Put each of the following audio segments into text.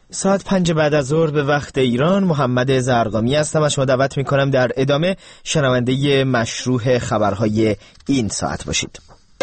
ساعت 5 بعد از ظهر به وقت ایران. محمد زرقامی هستم و شما دعوت میکنم در ادامه شنونده مشروح خبرهای این ساعت باشید.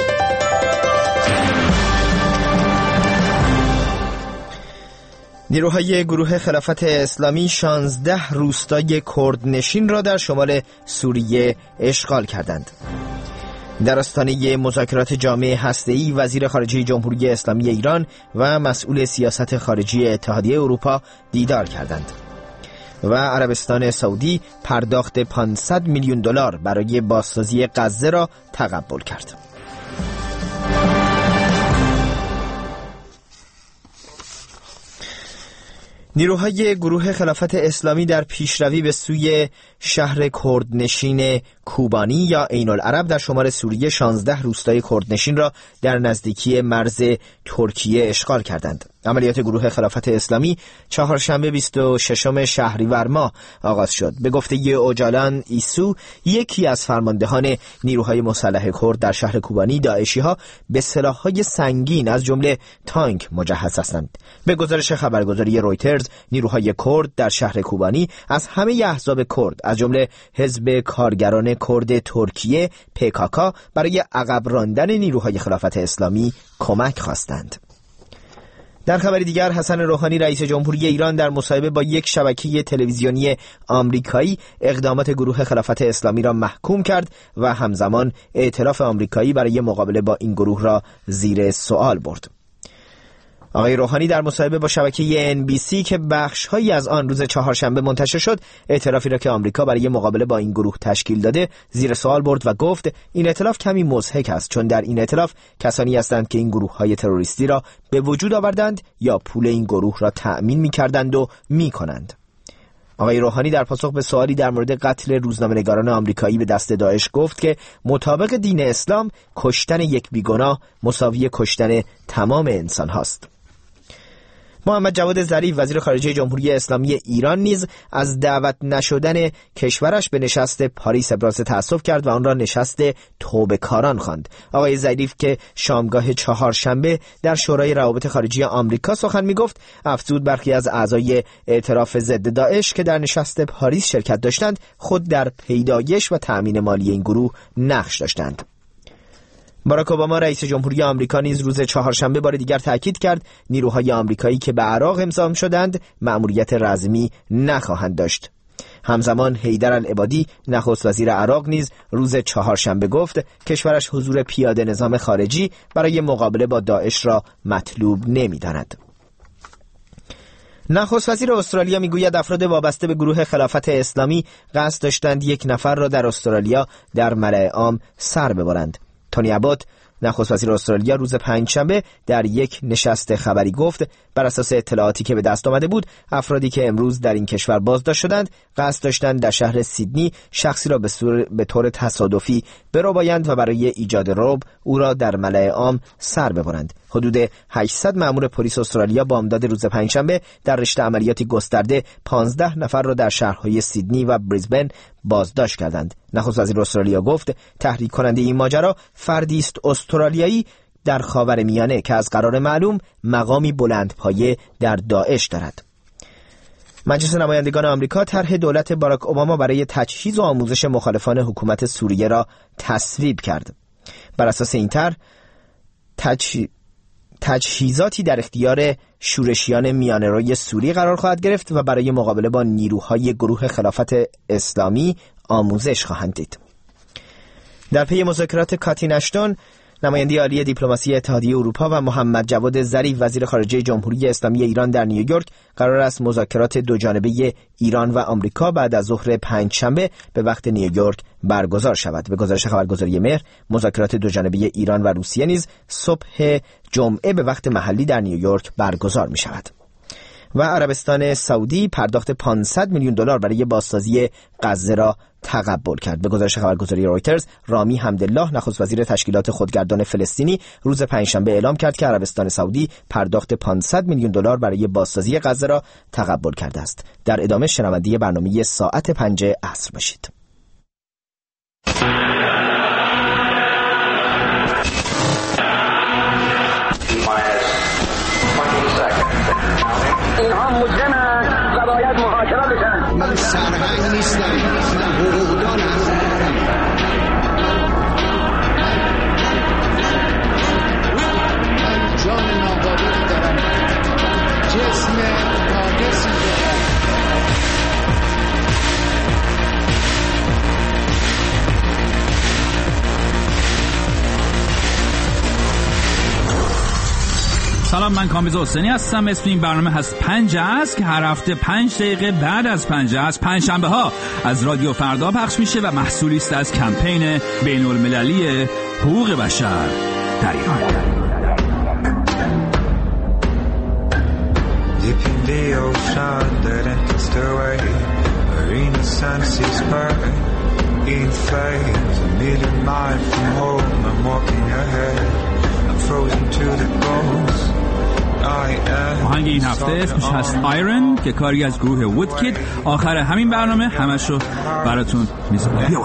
نیروهای گروه خلافت اسلامی 16 روستای کردنشین را در شمال سوریه اشغال کردند. در آستانه مذاکرات جامع هسته‌ای وزیر خارجه جمهوری اسلامی ایران و مسئول سیاست خارجی اتحادیه اروپا دیدار کردند و عربستان سعودی پرداخت 500 میلیون دلار برای بازسازی غزه را تقبل کرد. نیروهای گروه خلافت اسلامی در پیشروی به سوی شهر کردنشین کوبانی یا عین العرب در شمال سوریه 16 روستای کردنشین را در نزدیکی مرز ترکیه اشغال کردند. عملیات گروه خلافت اسلامی چهارشنبه 26 شهریور ماه آغاز شد. به گفته اوجالان ایسو، یکی از فرماندهان نیروهای مسلح کرد در شهر کوبانی، داعشی‌ها به سلاح‌های سنگین از جمله تانک مجهز هستند. به گزارش خبرگزاری رویترز، نیروهای کرد در شهر کوبانی از همه احزاب کرد از جمله حزب کارگران کرد ترکیه PKK برای عقب راندن نیروهای خلافت اسلامی کمک خواستند. در خبری دیگر، حسن روحانی رئیس جمهوری ایران در مصاحبه با یک شبکه تلویزیونی آمریکایی اقدامات گروه خلافت اسلامی را محکوم کرد و همزمان اعتراف آمریکایی برای مقابله با این گروه را زیر سوال برد. آقای روحانی در مصاحبه با شبکه NBC که بخش‌هایی از آن روز چهارشنبه منتشر شد، اعترافی را که آمریکا برای مقابله با این گروه تشکیل داده زیر سوال برد و گفت این ائتلاف کمی مضحک است، چون در این ائتلاف کسانی هستند که این گروه‌های تروریستی را به وجود آوردند یا پول این گروه را تأمین می‌کردند و می‌کنند. آقای روحانی در پاسخ به سوالی در مورد قتل روزنامه‌نگاران آمریکایی به دست داعش گفت که مطابق دین اسلام کشتن یک بیگناه مساوی کشتن تمام انسان هاست. محمد جواد ظریف وزیر خارجه جمهوری اسلامی ایران نیز از دعوت نشدن کشورش به نشست پاریس ابراز تأسف کرد و آن را نشست توبه‌کاران خواند. آقای ظریف که شامگاه چهارشنبه در شورای روابط خارجی آمریکا سخن می‌گفت، افزود برخی از اعضای ائتلاف ضد داعش که در نشست پاریس شرکت داشتند خود در پیدایش و تأمین مالی این گروه نقش داشتند. باراک اوباما رئیس جمهوری آمریکا نیز روز چهارشنبه بار دیگر تاکید کرد نیروهای آمریکایی که به عراق امضا شدند مأموریت رزمی نخواهند داشت. همزمان حیدر العبادی نخست وزیر عراق نیز روز چهارشنبه گفت کشورش حضور پیاده نظام خارجی برای مقابله با داعش را مطلوب نمی‌داند. نخست وزیر استرالیا میگوید افراد وابسته به گروه خلافت اسلامی قصد داشتند یک نفر را در استرالیا در ملأ عام سر ببرند. تونی ابات نخست وزیر استرالیا روز پنجشنبه در یک نشست خبری گفت بر اساس اطلاعاتی که به دست آمده بود افرادی که امروز در این کشور بازداشت شدند قصد داشتند در شهر سیدنی شخصی را به طور تصادفی بربایند و برای ایجاد رعب او را در ملأ عام سر ببرند. حدود 800 مأمور پلیس استرالیا بامداد روز پنجشنبه در رشته عملیاتی گسترده 15 نفر را در شهرهای سیدنی و بریزبن بازداشت کردند. نخست وزیر استرالیا گفت تحریک کننده این ماجرا فردی است استرالیایی در خاورمیانه که از قرار معلوم مقامی بلندپایه در داعش دارد. مجلس نمایندگان آمریکا طرح دولت باراک اوباما برای تجهیز و آموزش مخالفان حکومت سوریه را تصویب کرد. بر اساس این طرح تجهیزاتی در اختیار شورشیان میانه‌روی سوریه قرار خواهد گرفت و برای مقابله با نیروهای گروه خلافت اسلامی آموزش خواهند دید. در پی مذاکرات کاترین اشتون نماینده عالی دیپلماسی اتحادیه اروپا و محمد جواد ظریف وزیر خارجه جمهوری اسلامی ایران در نیویورک قرار است مذاکرات دوجانبه ایران و آمریکا بعد از ظهر پنجشنبه به وقت نیویورک برگزار شود. به گزارش خبرگزاری مهر، مذاکرات دوجانبه ایران و روسیه نیز صبح جمعه به وقت محلی در نیویورک برگزار می شود. و عربستان سعودی پرداخت 500 میلیون دلار برای بازسازی غزه را تقبل کرد. به گزارش خبرگزاری رویترز، رامی حمدالله نخست وزیر تشکیلات خودگردان فلسطینی روز پنجشنبه اعلام کرد که عربستان سعودی پرداخت 500 میلیون دلار برای بازسازی غزه را تقبل کرده است. در ادامه شنونده برنامه ساعت 5 عصر باشید. اینها مجرمند و باید محاکمه بشن. من سرهنگ نیستم، من حقوقدان هستم. من جان ناقابلی دارم، جسم ناقصی دارم. سلام، من کامبیز حسینی هستم. اسم این برنامه هست پنجه است که هر هفته 5 دقیقه بعد از پنجه است پنجشنبه ها از رادیو فردا پخش میشه و محصولی است از کمپین بین المللی حقوق بشر در ایران. آهنگ این هفته اسمش هست آیرن که کاری از گروه وودکید. آخر همین برنامه همش رو براتون میذارم.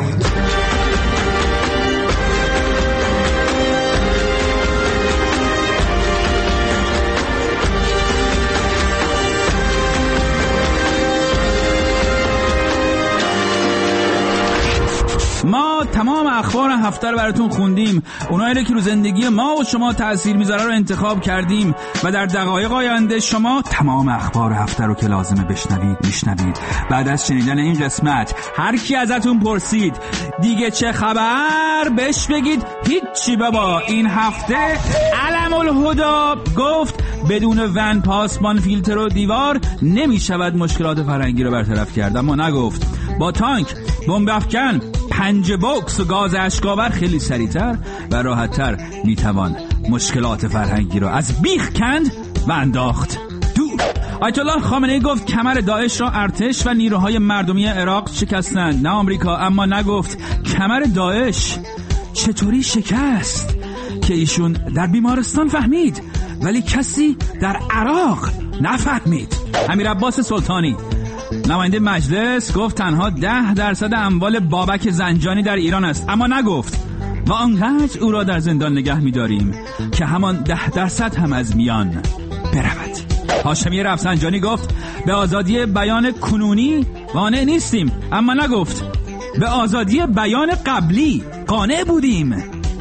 ما تمام اخبار هفته رو براتون خوندیم. اونایی که رو زندگی ما و شما تأثیر میذاره رو انتخاب کردیم و در دقایق آینده شما تمام اخبار هفته رو که لازمه بشنوید میشنوید. بعد از شنیدن این قسمت هر کی ازتون پرسید دیگه چه خبر، بهش بگید هیچی بابا، این هفته علم الهدا گفت بدون ون، پاسبان، فیلتر و دیوار نمیشود مشکلات فرهنگی رو برطرف کرد. اما نگفت با تانک، بمب افکن، پنجه بوکس و گاز اشکاور خیلی سریعتر و راحتتر میتوان مشکلات فرهنگی رو از بیخ کند و انداخت دور. آیت الله خامنه‌ای گفت کمر داعش را ارتش و نیروهای مردمی عراق شکستند، نه آمریکا. اما نگفت کمر داعش چطوری شکست که ایشون در بیمارستان فهمید ولی کسی در عراق نفهمید. امیر عباس سلطانی نماینده مجلس گفت تنها 10% اموال بابک زنجانی در ایران است، اما نگفت و آنقدر او را در زندان نگه می‌داریم که همان 10% هم از میان برود. هاشمی رفسنجانی گفت به آزادی بیان کنونی قانع نیستیم، اما نگفت به آزادی بیان قبلی قانع بودیم.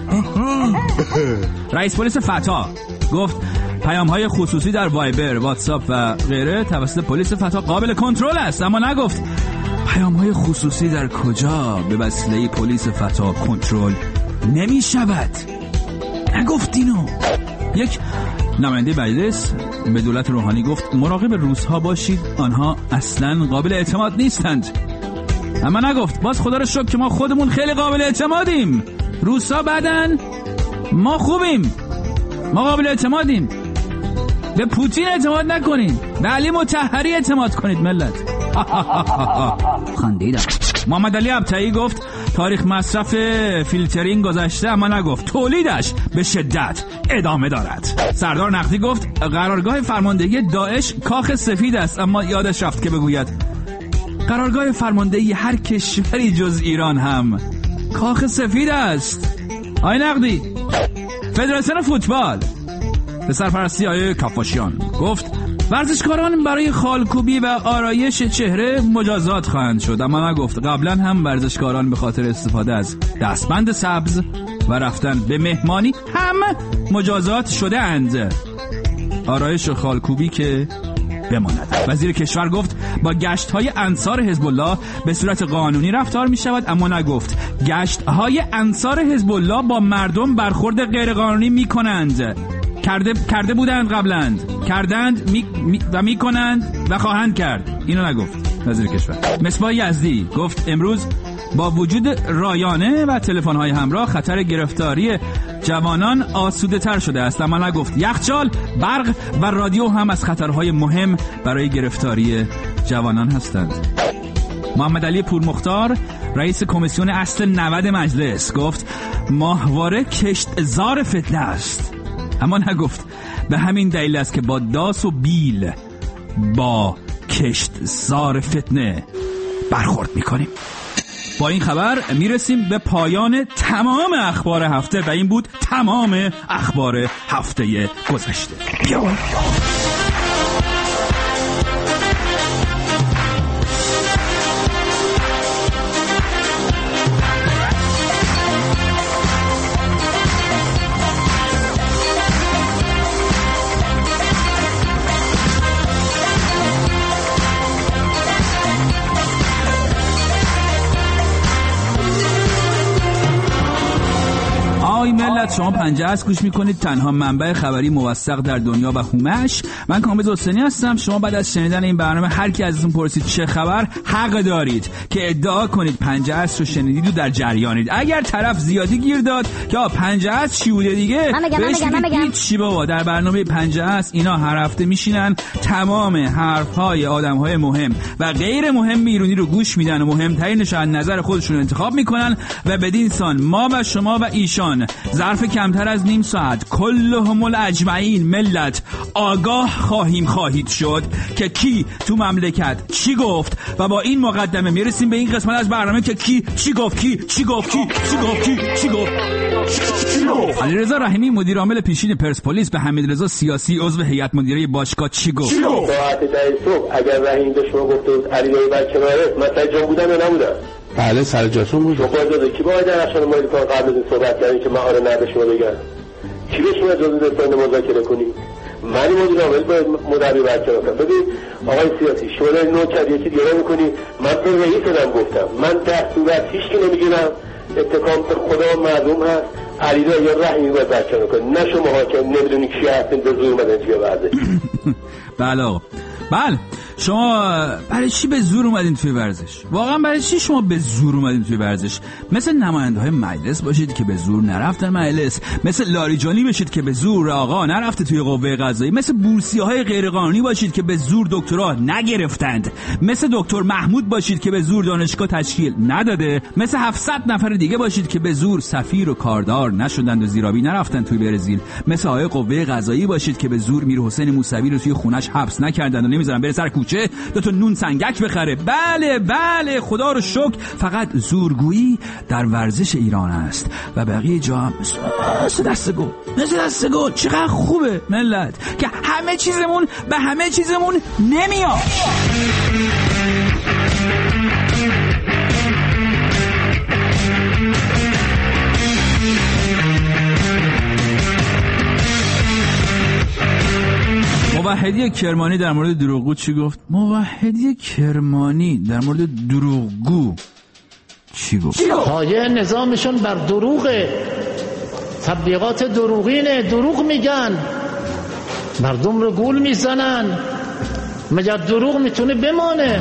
رئیس پلیس فتا گفت پیام‌های خصوصی در وایبر، واتساپ و غیره توسط پلیس فتا قابل کنترل است، اما نگفت پیام‌های خصوصی در کجا به وسیله پلیس فتا کنترل نمی شود. نگفت اینو. یک نماینده مجلس به دولت روحانی گفت مراقب روس‌ها باشید، آنها اصلاً قابل اعتماد نیستند. اما نگفت باز خدا رو شکر که ما خودمون خیلی قابل اعتمادیم. روس‌ها بدن، ما خوبیم، ما قابل اعتمادیم. به پوتین اعتماد نکنین، به علی مطهری اعتماد کنید ملت. خندیدم. محمد علی ابطحی گفت تاریخ مصرف فیلترینگ گذشته، اما نگفت تولیدش به شدت ادامه دارد. سردار نقدی گفت قرارگاه فرماندهی داعش کاخ سفید است، اما یادش رفت که بگوید قرارگاه فرماندهی هر کشوری جز ایران هم کاخ سفید است. آقای نقدی، فدراسیون فوتبال به سرپرستی آقای کفاشیان گفت ورزشکاران برای خالکوبی و آرایش چهره مجازات خواهند شد، اما نگفت قبلا هم ورزشکاران به خاطر استفاده از دستبند سبز و رفتن به مهمانی هم مجازات شده اند. آرایش و خالکوبی که بماند. وزیر کشور گفت با گشت‌های انصار حزب الله به صورت قانونی رفتار می شود، اما نگفت گشت‌های انصار حزب الله با مردم برخورد غیر قانونی می کنند. کرده بودند قبلند، کردند و می کنند و خواهند کرد. اینو نگفت وزیر کشور. مصباح یزدی گفت امروز با وجود رایانه و تلفن‌های همراه خطر گرفتاری جوانان آسوده تر شده است، اما نگفت یخچال، برق و رادیو هم از خطرهای مهم برای گرفتاری جوانان هستند. محمد علی پورمختار رئیس کمیسیون اصل 90 مجلس گفت ماهواره کشتزار فتنه است، اما نگفت به همین دلیل است که با داس و بیل با کشتزار فتنه برخورد میکنیم. با این خبر میرسیم به پایان تمام اخبار هفته و این بود تمام اخبار هفته گذشته. ملت، شما 50 از گوش میکنید، تنها منبع خبری موثق در دنیا و هومش. من کامبیز حسینی هستم. شما بعد از شنیدن این برنامه هر کی ازتون پرسید چه خبر، حق دارید که ادعا کنید 50 رو شنیدید و در جریانید. اگر طرف زیادی گیر داد که 50 چی بوده دیگه، بهش بگید چی بابا، در برنامه 50 اینا هر هفته میشینن تمام حرفهای آدمهای مهم و غیر مهم ایرانی رو گوش میدن و مهمترینش از نظر خودشون انتخاب میکنن و بدین سان ما و شما و ایشان ظرف کمتر از نیم ساعت کلهم اجمعین ملت آگاه خواهید شد که کی تو مملکت چی گفت و با این مقدمه میرسیم به این قسمت از برنامه که کی چی گفت. علیرضا رحیمی مدیر عامل پیشین پرسپولیس به حمیدرضا سیاسی عضو هیئت مدیره باشگاه چی گفت؟ ساعت 10 صبح اگر رحیم به شما گفته بود علیرضا برکناره، مثلا جان بودن یا نبودن؟ بله سر جاتون بود. شما اجازه کی باید درخشان مالیکان قبل از این صحبت کردین که من آره نه به شما بگم؟ کی به شما اجازه داد مذاکره کنی؟ من مدیر عامل باید مدیر برکنار کنم. ببین آقای سیاسی، شما داری نوع کرد یکی دیگه میکنی. من تو رئیسم گفتم من دستور هیچ کی نمیگیرم، اتکام به خدا مردم هست. علیرضا یا رحیمی باید برکنار کنی، نه شما حاکم نمیدونی کی هستین به زور اومدن توی ورزش. بله آقا، بله شما برای چی به زور اومدین توی ورزش؟ واقعا برای چی شما به زور اومدین توی ورزش؟ مثل نماینده های مجلس باشید که به زور نرفتن مجلس، مثل لاریجانی باشید که به زور آقا نرفته توی قوه قضاییه، مثل بورسیه های غیرقانونی باشید که به زور دکترا نگرفتند، مثل دکتر محمود باشید که به زور دانشگاه تشکیل نداده، مثل 700 نفر دیگه باشید که به زور سفیر و کاردار نشدند و زیرابی نرفتن توی برزیل، مثل آقای قوه قضاییه باشید که به زور میر حسین موسوی رو توی خونش حبس نکردن و نمیذارن بره سر کوچه دو تا نون سنگک بخره. بله خدا رو شکر، فقط زورگویی در ورزش ایران است و بقیه جا هم مثل دست گل. چقدر خوبه ملت که همه چیزمون به همه چیزمون نمیاد. موحدی کرمانی در مورد دروغگو چی گفت؟ موحدی کرمانی در مورد دروغگو چی گفت؟ پایه نظامشون بر دروغه، تبلیغات دروغینه، دروغ میگن، مردم رو گول میزنن. مگر دروغ میتونه بمانه؟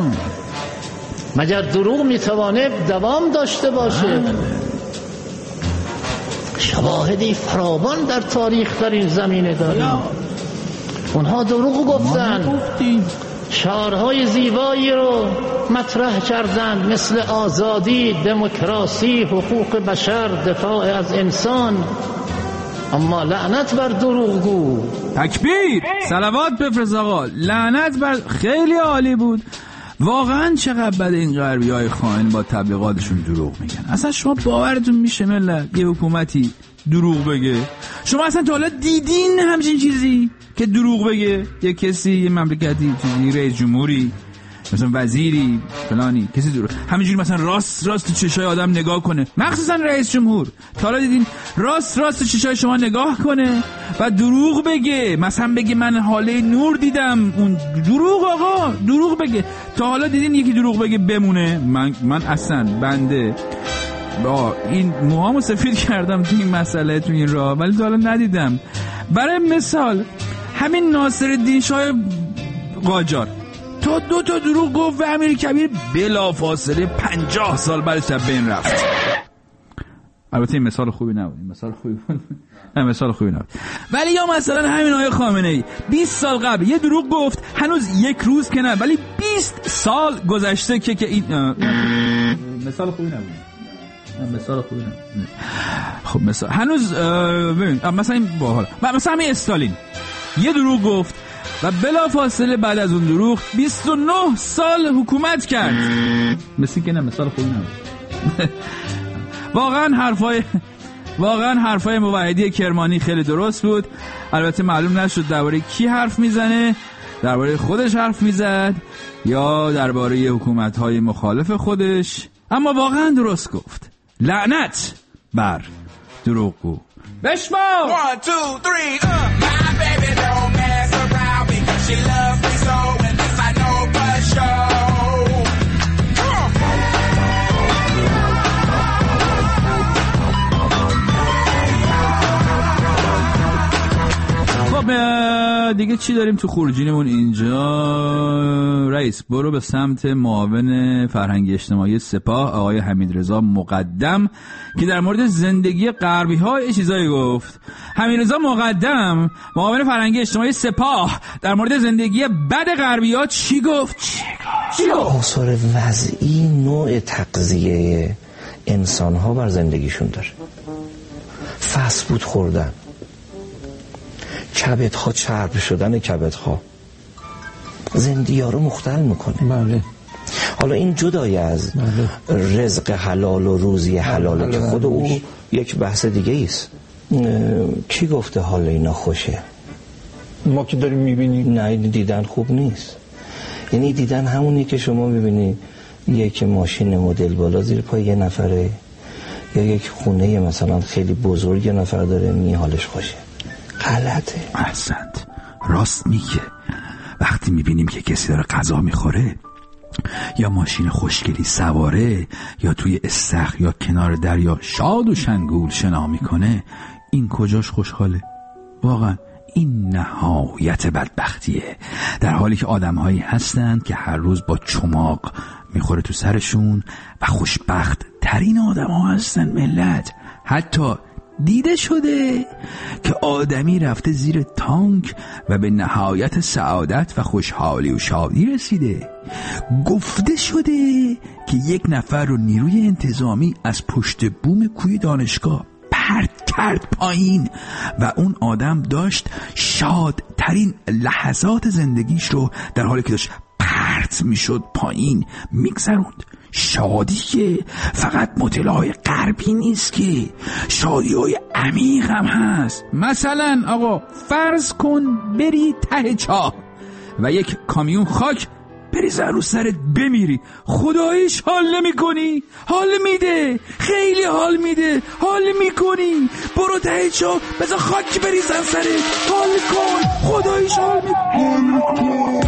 مگر دروغ میتوانه دوام داشته باشه؟ شواهدی فراوان در تاریخ در این زمینه داریم. اونها دروغ گفتن، شعارهای زیبایی رو مطرح کردن مثل آزادی، دموکراسی، حقوق بشر، دفاع از انسان. اما لعنت بر دروغگو. تکبیر، صلوات بفرست آقا، لعنت بر. خیلی عالی بود واقعا. چقدر بد این غربی های خائن با تبلیغاتشون دروغ میگن. اصلا شما باورتون میشه ملت یه حکومتی دروغ بگه؟ شما اصلا تا حالا دیدین همچین چیزی که دروغ بگه؟ یه کسی، یه مملکتی، چیزی، رئیس جمهوری، مثلا وزیری فلانی، کسی دروغ همینجوری مثلا راست تو چشای آدم نگاه کنه؟ مخصوصا رئیس جمهور، تا حالا دیدین راست تو چشای شما نگاه کنه و دروغ بگه؟ مثلا بگه من حاله نور دیدم، اون دروغ آقا، دروغ بگه. تا حالا دیدین یکی دروغ بگه بمونه؟ من اصلا بنده با این موهامو سفید کردم تو این مسئله، تو این راه، ولی تا حالا ندیدم. برای مثال همین ناصرالدین شاه قاجار تا 2 تا دروغ گفت و امیر کبیر بلافاصله 50 سال بعدش از بین رفت. البته این مثال خوبی نبود، مثال خوبی نبود. ولی یا مثلا همین آقای خامنه‌ای 20 سال قبل یه دروغ گفت، هنوز 1 روز که نه ولی 20 سال گذشته که این مثال خوبی نبود. خب مثلا هنوز ببین مثلا این باحال، مثلا همین استالین یه دروغ گفت و بلافاصله بعد از اون دروغ 29 سال حکومت کرد. مثل که نه مثال خوبی نبود. واقعا حرفای موحدی کرمانی خیلی درست بود. البته معلوم نشد درباره کی حرف میزنه، درباره خودش حرف میزد یا درباره حکومت‌های مخالف خودش، اما واقعا درست گفت. لعنت بر دروغگو. بشمار 1 2 3 My baby don't mess around because she loves me so and this I know for sure. دیگه چی داریم تو خروجینمون اینجا؟ رئیس برو به سمت معاون فرهنگ اجتماعی سپاه آقای حمیدرضا مقدم که در مورد زندگی غربی ها چیزایی گفت. حمیدرضا مقدم معاون فرهنگ اجتماعی سپاه در مورد زندگی بد غربی ها چی گفت؟ آثار وضعی نوع تغذیه انسان ها بر زندگیشون داره. فست فود خوردن، کبدها چرب شدن کبدها زندگی ها رو مختل میکنه. بله. حالا این جدای از رزق حلال و روزی حلاله که خود او یک بحث دیگه ایست. کی گفته حال اینا خوشه؟ ما که داریم میبینیم. نه دیدن خوب نیست. یعنی دیدن همونی که شما میبینی یک ماشین مدل بالا زیر پای یه نفره یا یک خونه مثلا خیلی بزرگ یه نفر داره می حالش خوشه. غلطه. احسنت، راست میگه. وقتی میبینیم که کسی داره غذا میخوره یا ماشین خوشگلی سواره یا توی استخر یا کنار دریا شاد و شنگول شنا میکنه، این کجاش خوشحاله؟ واقعا این نهایت بدبختیه، در حالی که آدم‌هایی هستند که هر روز با چماق میخوره تو سرشون و خوشبخت ترین آدم‌ها هستن ملت. حتی دیده شده که آدمی رفته زیر تانک و به نهایت سعادت و خوشحالی و شادی رسیده. گفته شده که یک نفر رو نیروی انتظامی از پشت بوم کوی دانشگاه پرت کرد پایین و اون آدم داشت شادترین لحظات زندگیش رو در حالی که داشت پرت میشد پایین میگذروند. شادی که فقط مدل‌های غربی نیست، که شادی‌های عمیق هم هست. مثلا آقا فرض کن بری ته چاه و یک کامیون خاک بریزه رو سرت بمیری، خداییش حال نمی کنی؟ حال میده، خیلی حال میده، حال میکنی. برو ته چاه بذار خاک بریزن سرت، حال کن، خداییش حال میکنی.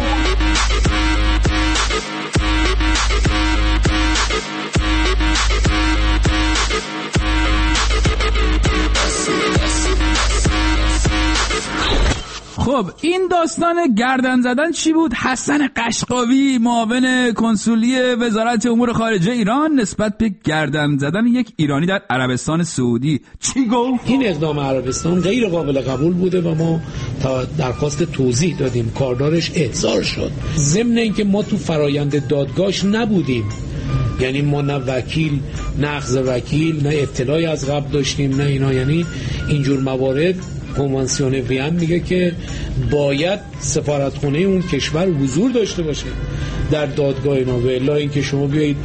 خب این داستان گردن زدن چی بود؟ حسن قشقاوی معاون کنسولی وزارت امور خارجه ایران نسبت به گردن زدن یک ایرانی در عربستان سعودی چی گفت؟ این اقدام عربستان غیر قابل قبول بوده و ما تا درخواست توضیح دادیم، کاردارش احضار شد. ضمن اینکه ما تو فرایند دادگاهش نبودیم، یعنی ما نه وکیل نه اخذ وکیل نه اطلاعی از قبل داشتیم نه اینا، یعنی اینجور موارد کنوانسیون وین میگه که باید سفارتخونه اون کشور حضور داشته باشه در دادگاه اینا، و الا اینکه شما بیایید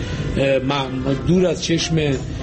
دور از چشم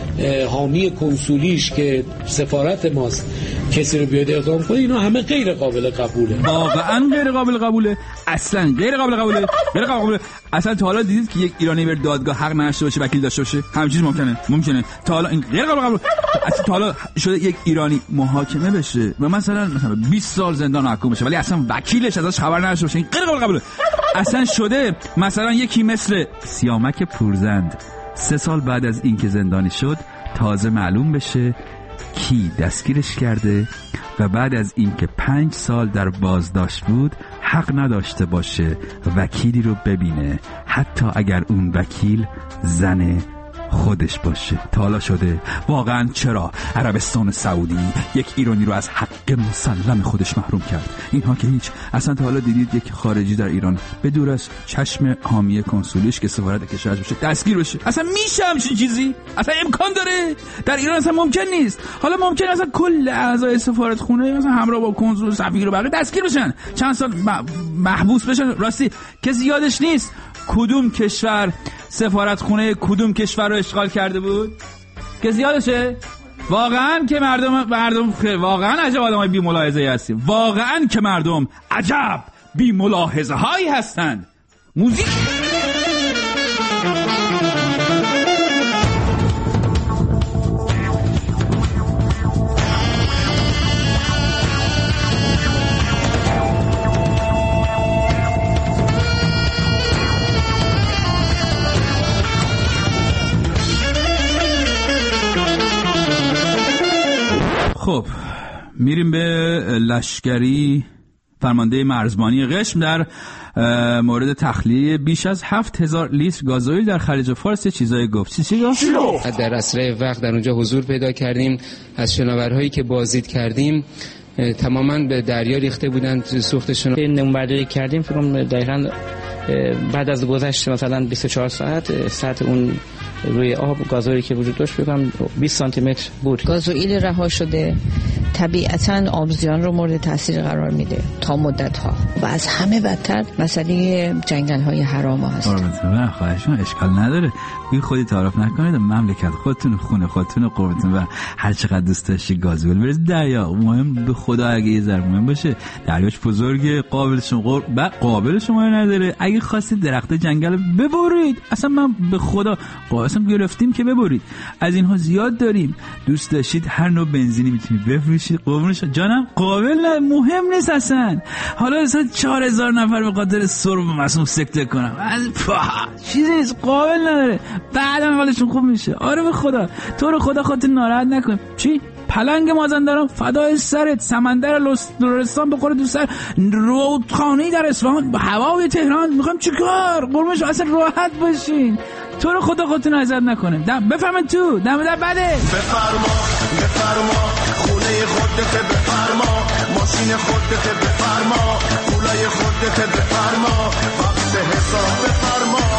حامی کنسولیش که سفارت ماست کسی رو بیاد اقدام کنه، اینا همه غیر قابل قبوله. واقعا غیر قابل قبوله، اصلا غیر قابل قبوله، غیر قابل قبوله. اصلا تا حالا دیدید که یک ایرانی بر دادگاه حق نداشته باشه وکیل داشته باشه؟ همین چیز ممکنه تا حالا این غیر قابل قبوله. اصلا تا حالا شده یک ایرانی محاکمه بشه و مثلا 20 سال زندان محکوم بشه ولی اصلا وکیلش ازش خبر نداشته باشه؟ این غیر قابل قبوله. اصلا شده مثلا یکی مثل سیامک پورزند 3 سال بعد از اینکه زندانی شد تازه معلوم بشه کی دستگیرش کرده و بعد از اینکه 5 سال در بازداشت بود حق نداشته باشه وکیلی رو ببینه، حتی اگر اون وکیل زن خودش باشه. تا حالا شده؟ واقعا چرا عربستان سعودی یک ایرانی رو از حق مسلم خودش محروم کرد؟ اینها که هیچ. اصلا تا حالا دیدید یک خارجی در ایران به دور از چشم حامی کنسولیش که سفارت کشورش باشه دستگیر بشه؟ اصلا میشه همچین چیزی؟ اصلا امکان داره؟ در ایران اصلا ممکن نیست. حالا ممکن اصلا کل اعضای سفارت خونه مثلا همراه با کنسول سفیر و بقیه دستگیر بشن، چند سال محبوس بشن. راستی کسی یادش نیست کدوم کشور سفارت خونه کدوم کشور رو اشغال کرده بود؟ کسی یادشه؟ واقعا که مردم واقعا عجب آدمای بی ملاحظه‌ای هستیم. واقعا که مردم عجب بی ملاحظه هایی هستند. موزیک خب میریم به لشکری فرمانده مرزبانی قشم در مورد تخلیه بیش از 7000 لیتر گازوئیل در خلیج فارس چیزایی گفت. چی گفت؟ در اسرع وقت در اونجا حضور پیدا کردیم. از شناورهایی که بازدید کردیم تماما به دریا ریخته بودند سوختشون. نمونه‌برداری کردیم فکر کنم دقیقاً بعد از گذشت مثلا 24 ساعت سطح اون روی آب گازوئیلی که وجود داشت بگم 20 سانتی متر بود. گازوئیل رها شده طبیعتاً آبزیان رو مورد تاثیر قرار میده تا مدت‌ها و از همه بدتر مسئله جنگل‌های حرام هست. من خواهشون اشکال نداره، بی خودی تعارف نکنید، مملکت خودتون، خونه خودتون، قربتون و هر چقدر دوست داشتید گازوئیل بریز دریا. مهم به خدا اگه یه ذره مهم باشه دریاش بزرگه، قابل شما نداره. اگه خواستید درخت جنگل ببرید، اصلا من به خدا اصلا گرفتیم که ببرید. از اینها زیاد داریم. دوست داشتید هر نوع بنزینی میتونید بفروشید، قربونش جانم قابل نه، مهم نیست اصلا. حالا اصلا 4000 نفر به خاطر سرب مسموم سکته کنم، چیزی نیست، قابل نداره. بعدم حالشون خوب میشه. آره به خدا تو رو خدا خودت ناراحت نکن. چی؟ پلنگ مازندران فدای سرت، سمندر لرستان بخوره تو سر، رودخانه‌ای در اصفهان، هوای تهران. میخوام چیکار؟ قربونش اصلا راحت باشین. تو رو خدا خودتون اذیت نکنه. بفرمایید تو دم در بده. بفرما خونه خودت، بفرما ماشین خودت، بفرما پولای خودت، بفرما وقت حساب، بفرما.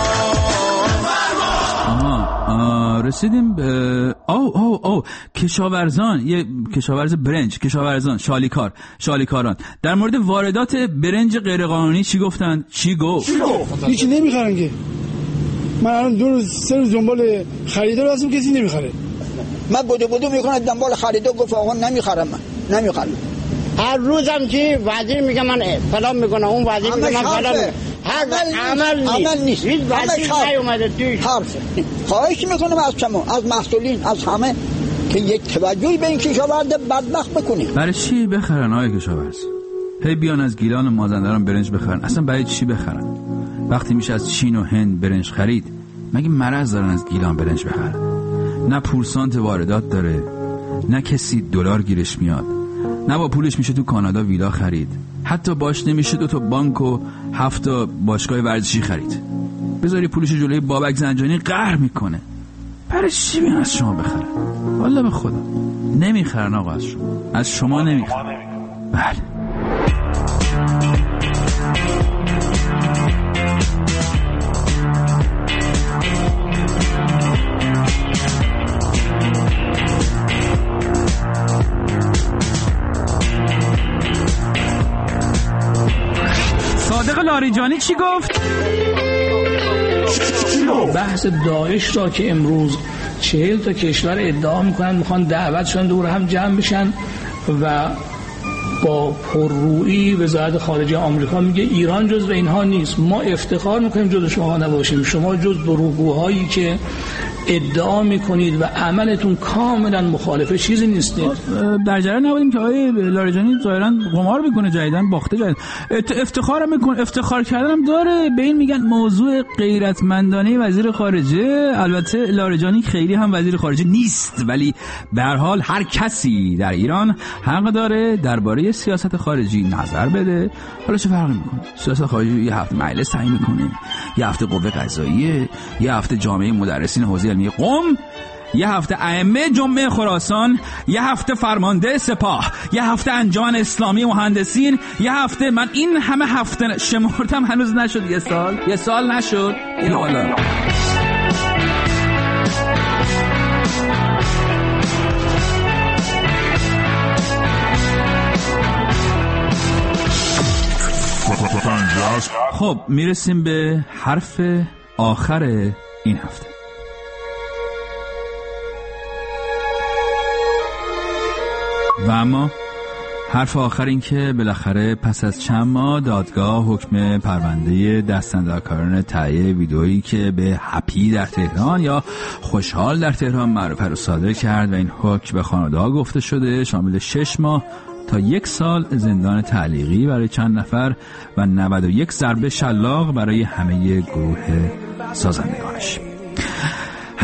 رسیدیم به کشاورزان، یه کشاورز برنج، کشاورزان، شالیکاران در مورد واردات برنج غیرقانونی چی گفتن؟ چی گفت؟ هیچی نمیخرن که. من الان 2-3 روز دنبال خریدار هستم، کسی نمیخره. من بودو میکنه دنبال خریدار، گفت آقا نمیخرم، من نمیخرم. هر روزم که وزیر میگه من فلان میکنم، اون وزیر میگه من فلان. عمل نیست. هیچ وزیر نیومده توش. خواهش میکنم از شما، از مسئولین، از همه که یک توجهی به این کشاورز بدبخت بکنید. برای چی بخرن آقای کشاورز؟ هی بیان از گیلان و مازندران برنج بخرن. اصلا برای چی بخرن؟ وقتی میشه از چین و هند برنج خرید، مگه مرض دارن از گیلان برنج بخرن؟ نه پورسانت واردات داره، نه کسی دلار گیرش میاد، نه با پولش میشه تو کانادا ویلا خرید، حتی باش نمیشه 2 بانک و 7 باشگاه ورزشی خرید. بذاری پولش جلوی بابک زنجانی قهر میکنه. برای چی بیان از شما بخرن؟ والله به خدا نمیخرن آقا، از شما نمیخرن. بله. صادق لاریجانی چی گفت؟ بحث داعش را که امروز 40 تا کشور ادعا میکنن میخوان دعوت شدن دور هم جمع بشن و با پررویی وزارت خارجه آمریکا میگه ایران جزو اینها نیست. ما افتخار میکنیم جزو شما نباشیم. شما جز دروغگوهایی که ادعا میکنید و عملتون کاملا مخالفه چیزی نیستید. در جریان نبودیم که آقای لاریجانی ظاهرا قمار میکنه، جدیدن باخته، افتخار میکنه. افتخار کردنم داره. به این میگن موضوع غیرتمندانه وزیر خارجه. البته لاریجانی خیلی هم وزیر خارجه نیست، ولی به هر حال هر کسی در ایران حق داره درباره سیاست خارجی نظر بده. حالا چه فرقی میکنه؟ سیاست خارجی یه هفته مجلس تعیین میکنه، یه هفته قوه قضاییه، یه هفته جامعه مدرسین حوزه علمی قم، یه هفته ائمه جمعه خراسان، یه هفته فرمانده سپاه، یه هفته انجمن اسلامی مهندسین، یه هفته من این همه هفته شمردم هنوز نشد یه سال نشد. این حالا خب میرسیم به حرف آخر این هفته. و اما حرف آخر این که بالاخره پس از چند ماه دادگاه حکم پرونده دستاندرکاران تهیه ویدئویی که به هپی در تهران یا خوشحال در تهران معروف رو صادر کرد و این حکم به خانواده‌ها گفته شده، شامل 6 ماه تا 1 سال زندان تعلیقی برای چند نفر و 91 ضربه شلاق برای همه گروه سازندگانش.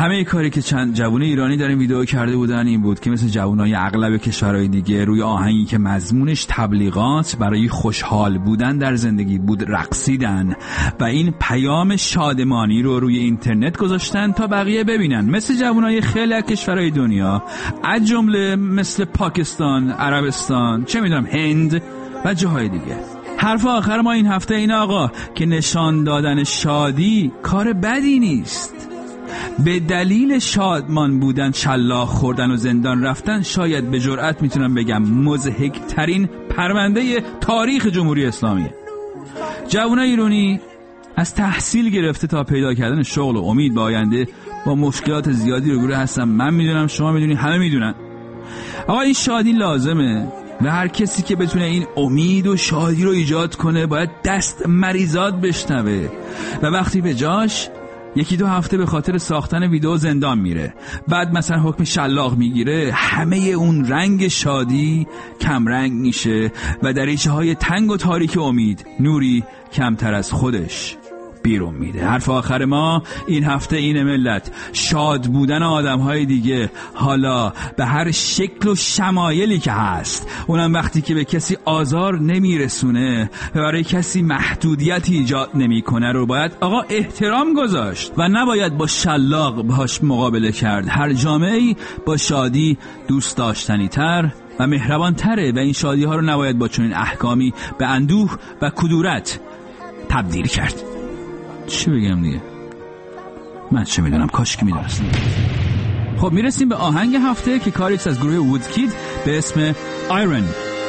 همه کاری که چند جوون ایرانی در این ویدیو کرده بودن این بود که مثل جوانای اغلب کشورهای دیگه روی آهنگی که مضمونش تبلیغات برای خوشحال بودن در زندگی بود رقصیدن و این پیام شادمانی رو روی اینترنت گذاشتن تا بقیه ببینن، مثل جوانای خیلی از کشورهای دنیا از جمله مثل پاکستان، عربستان، چه میدونم هند و جاهای دیگه. حرف آخر ما این هفته اینه آقا که نشان دادن شادی کار بدی نیست. به دلیل شادمان بودن، شلاق خوردن و زندان رفتن شاید به جرئت میتونم بگم مضحک ترین پرونده تاریخ جمهوری اسلامیه. جوانای ایرانی از تحصیل گرفته تا پیدا کردن شغل و امید به آینده با مشکلات زیادی روبرو هستن. من میدونم، شما میدونی، همه میدونن. آقا این شادی لازمه و هر کسی که بتونه این امید و شادی رو ایجاد کنه باید دست مریضات بشنوه و وقتی به جاش 1-2 هفته به خاطر ساختن ویدیو زندان میره، بعد مثلا حکم شلاق میگیره، همه اون رنگ شادی کم رنگ میشه و دریچه های تنگ و تاریک امید نوری کمتر از خودش بیرون میده. حرف آخر ما این هفته اینه ملت، شاد بودن آدم های دیگه، حالا به هر شکل و شمایلی که هست، اونم وقتی که به کسی آزار نمیرسونه و برای کسی محدودیت ایجاد نمیکنه رو باید آقا احترام گذاشت و نباید با شلاق باهاش مقابله کرد. هر جامعه‌ای با شادی دوست داشتنی تر و مهربان تره و این شادی ها رو نباید با چنین احکامی به اندوه و کدورت تبدیل کرد. چی بگم دیگه؟ من چه میدونم، کاش که میدونستم. خب میرسیم به آهنگ هفته که کاریست از گروه وودکید به اسم آیرن.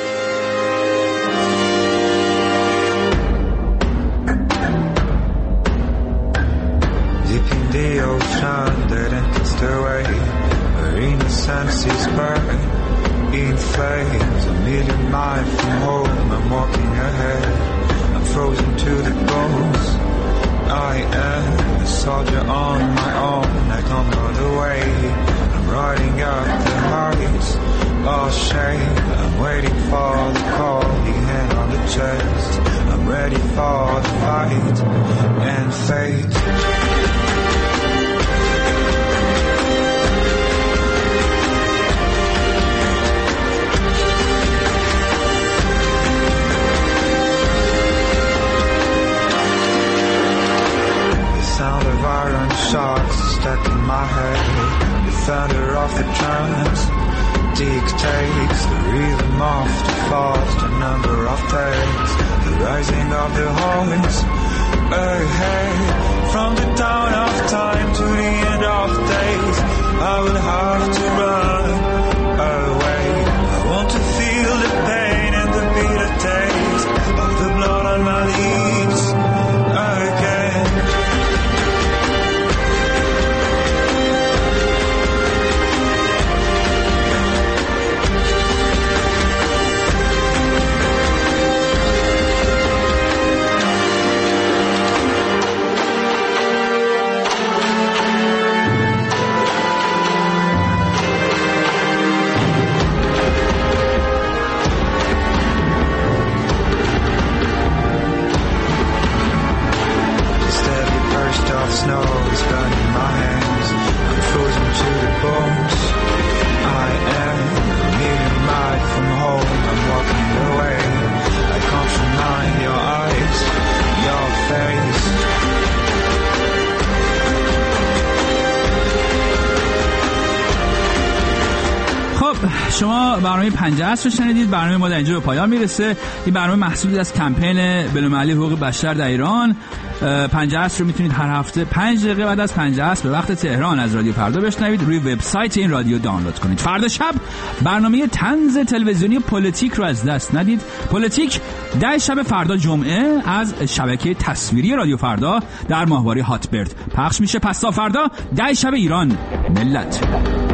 Deep in the ocean that enters the way where innocence is burned in flames. A million miles from home I'm walking ahead, I'm frozen to the bones. I am a soldier on my own, I don't know the way. I'm riding up the heights, lost shame. I'm waiting for the call, the hand on the chest. I'm ready for the fight and fate. Iron shocks stuck in my head. The thunder of the drums dictates the rhythm of the fast, the number of days, the rising of the horns ahead. From the dawn of time to the end of days, I will have to run away. I want to feel the pain and the bitter taste of the blood on my lips again. Snow is burning my hands, I'm frozen to the bones. I am a million miles from home, I'm walking away. I can't deny your eyes, your face. خب شما برنامه 50 رو شنیدید. برنامه ما در اینجا به پایان میرسه. این برنامه محصولی از کمپین بین‌المللی حقوق بشر در ایران. 50 رو میتونید هر هفته 5 دقیقه بعد از 50 به وقت تهران از رادیو فردا بشنوید، روی وبسایت این رادیو دانلود کنید. فردا شب برنامه طنز تلویزیونی پلیتیک رو از دست ندید. پلیتیک 10 شب فردا جمعه از شبکه تصویری رادیو فردا در ماهواره هاتبرد پخش میشه. پس تا فردا 10 شب ایران ملت.